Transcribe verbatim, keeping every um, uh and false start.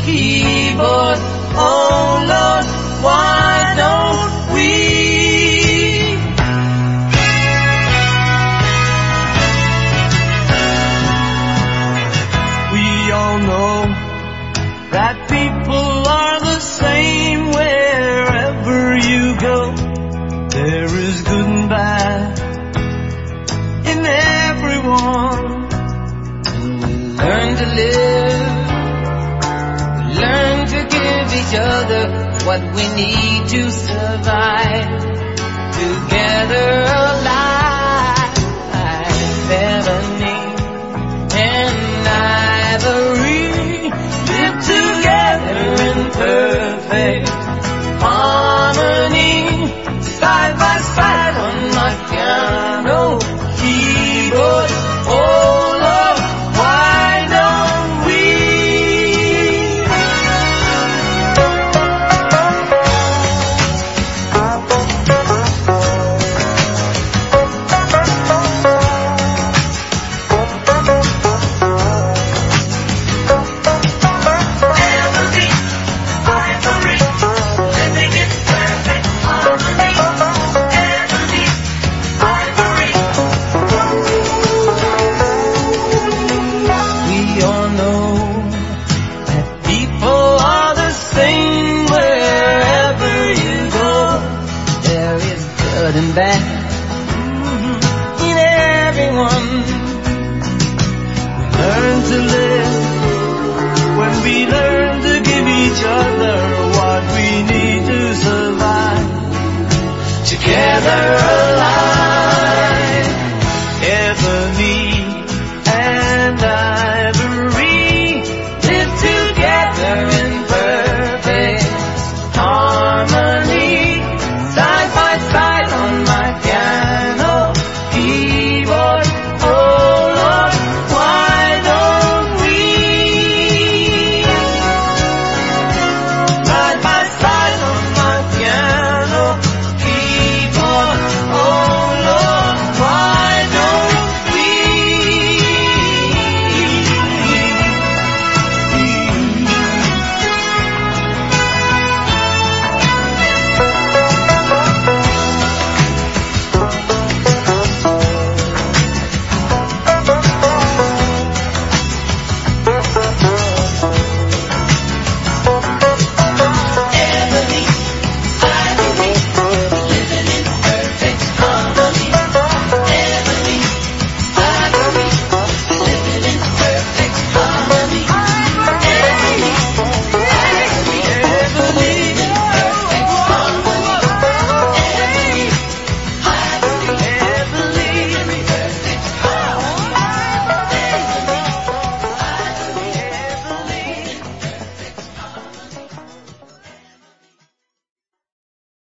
keyboard. Oh Lord, why don't we? We all know that people are the same wherever you go. There is good and bad in everyone. And we learn to live, we learn to give each other what we need to survive. Together alive.